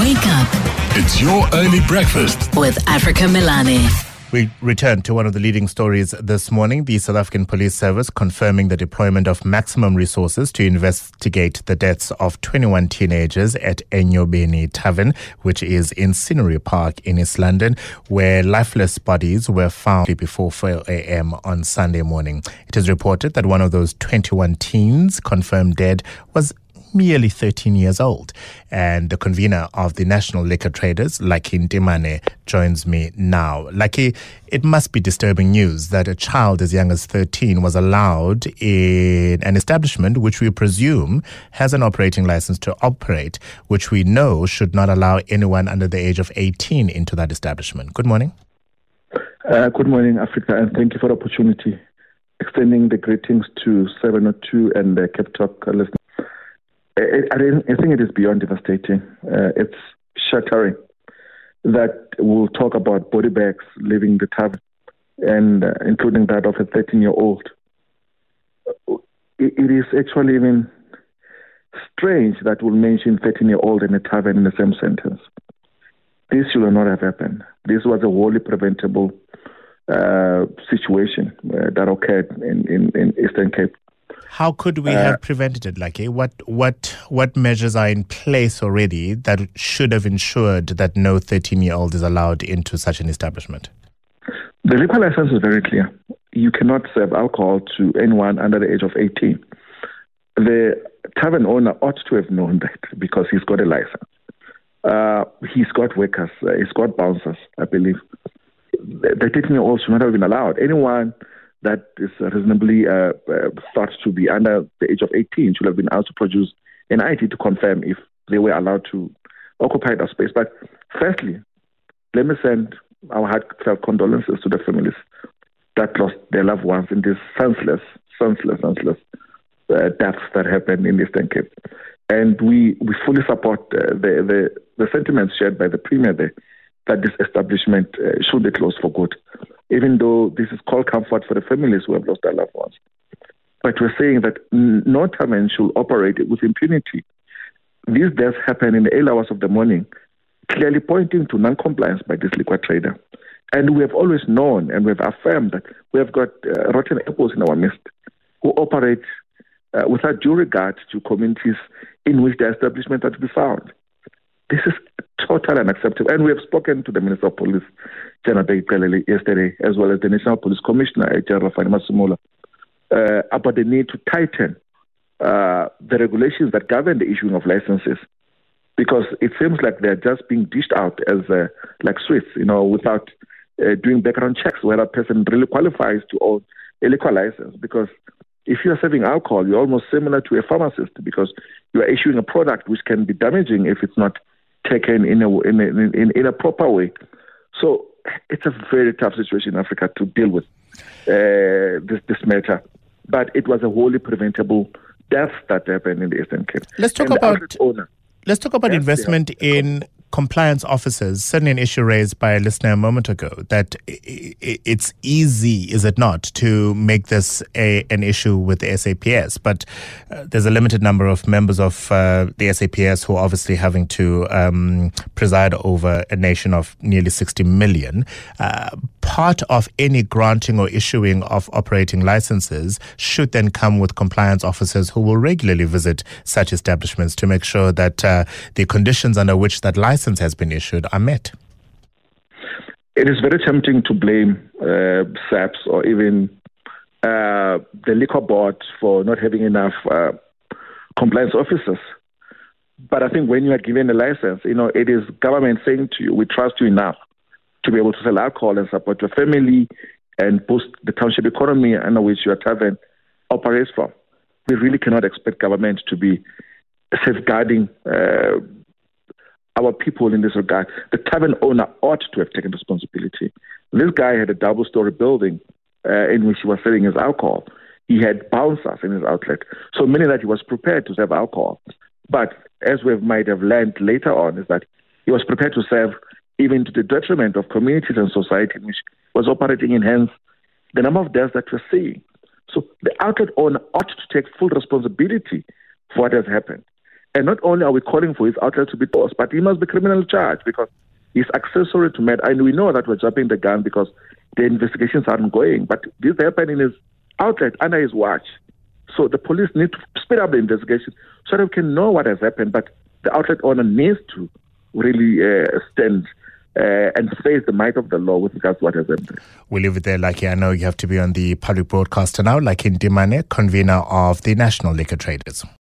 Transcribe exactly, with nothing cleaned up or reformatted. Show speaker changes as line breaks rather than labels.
Wake up.
It's your early breakfast
with Africa Milani.
We return to one of the leading stories this morning. The South African Police Service confirming the deployment of maximum resources to investigate the deaths of twenty-one teenagers at Enyobeni Tavern, which is in Scenery Park in East London, where lifeless bodies were found before four a.m. on Sunday morning. It is reported that one of those twenty-one teens confirmed dead was merely thirteen years old. And the convener of the National Liquor Traders, Lucky Ntimane, joins me now. Lucky, it must be disturbing news that a child as young as thirteen was allowed in an establishment which we presume has an operating license to operate, which we know should not allow anyone under the age of eighteen into that establishment. Good morning.
Uh, good morning, Africa, and thank you for the opportunity. Extending the greetings to seven oh two and the Cape Talk listeners. I think it is beyond devastating. Uh, it's shattering that we'll talk about body bags leaving the tavern, and uh, including that of a thirteen-year-old. It, it is actually even strange that we'll mention thirteen-year-old and a tavern in the same sentence. This should not have happened. This was a wholly preventable uh, situation uh, that occurred in, in, in Eastern Cape.
How could we uh, have prevented it, Lucky? What what what measures are in place already that should have ensured that no thirteen-year-old is allowed into such an establishment?
The liquor license is very clear. You cannot serve alcohol to anyone under the age of eighteen. The tavern owner ought to have known that because he's got a license. Uh, he's got workers. Uh, he's got bouncers, I believe. The thirteen-year-olds should not have been allowed. Anyone that is reasonably uh, uh, thought to be under the age of eighteen should have been asked to produce an I D to confirm if they were allowed to occupy that space. But firstly, let me send our heartfelt condolences to the families that lost their loved ones in these senseless, senseless, senseless uh, deaths that happened in Eastern Cape. And we, we fully support uh, the, the, the sentiments shared by the Premier there that this establishment uh, should be closed for good, even though this is called comfort for the families who have lost their loved ones. But we're saying that no tavern should operate with impunity. These deaths happen in the early hours of the morning, clearly pointing to non-compliance by this liquor trader. And we have always known and we have affirmed that we have got uh, rotten apples in our midst who operate uh, without due regard to communities in which their establishment are to be found. This is totally unacceptable. And we have spoken to the Minister of Police, General Pelele, yesterday, as well as the National Police Commissioner, General Fani Masemola, uh, about the need to tighten uh, the regulations that govern the issuing of licenses, because it seems like they're just being dished out as uh, like sweets, you know, without uh, doing background checks whether a person really qualifies to own a liquor license. Because if you are serving alcohol, you're almost similar to a pharmacist because you are issuing a product which can be damaging if it's not taken in a in a, in, in a proper way. So it's a very tough situation in Africa to deal with uh, this this matter. But it was a wholly preventable death that happened in the Eastern Cape.
Let's talk
and
about
owner,
let's talk about
yes,
investment in compliance officers. Certainly an issue raised by a listener a moment ago that it's easy, is it not, to make this a, an issue with the S A P S, but uh, there's a limited number of members of uh, the S A P S who are obviously having to um, preside over a nation of nearly sixty million. Uh, part of any granting or issuing of operating licenses should then come with compliance officers who will regularly visit such establishments to make sure that uh, the conditions under which that license has been issued are met.
It is very tempting to blame uh, S A P S or even uh, the liquor board for not having enough uh, compliance officers. But I think when you are given a license, you know, it is government saying to you, we trust you enough to be able to sell alcohol and support your family and boost the township economy under which your tavern operates from. We really cannot expect government to be safeguarding uh, our people in this regard. The tavern owner ought to have taken responsibility. This guy had a double-story building uh, in which he was selling his alcohol. He had bouncers in his outlet, so meaning that he was prepared to serve alcohol. But as we might have learned later on, is that he was prepared to serve even to the detriment of communities and society in which was operating in, hence the number of deaths that we're seeing. So the outlet owner ought to take full responsibility for what has happened. And not only are we calling for his outlet to be closed, but he must be criminally charged because he's accessory to murder. And we know that we're jumping the gun because the investigations are ongoing. But this happened in his outlet under his watch. So the police need to speed up the investigation so that we can know what has happened. But the outlet owner needs to really uh, stand uh, and face the might of the law with regards to what has happened.
We'll leave it there, Lucky. I know you have to be on the public broadcaster now. Lucky Ndimane, convener of the National Liquor Traders.